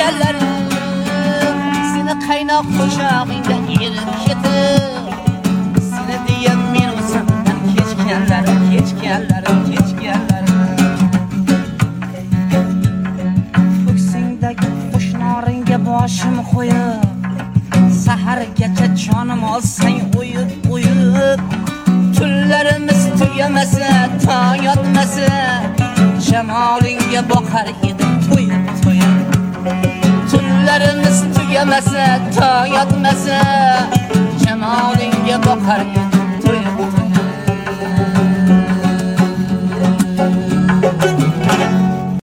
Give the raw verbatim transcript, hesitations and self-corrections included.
kechganlarim seni qaynoq qo'shog'ingda erib ketib seni degan men o'zimdan kechganlarim kechganlarim kechganlarim ko'ksingdagi qo'shnoringga boshim qo'yib sahargacha jonim olsang o'yib o'yib tunlarimiz tugamasa tong yotmasa jamolingga boqar edim to'yib to'yib tunlarimiz tugamasa tong yotmasa jamolingga boqar edim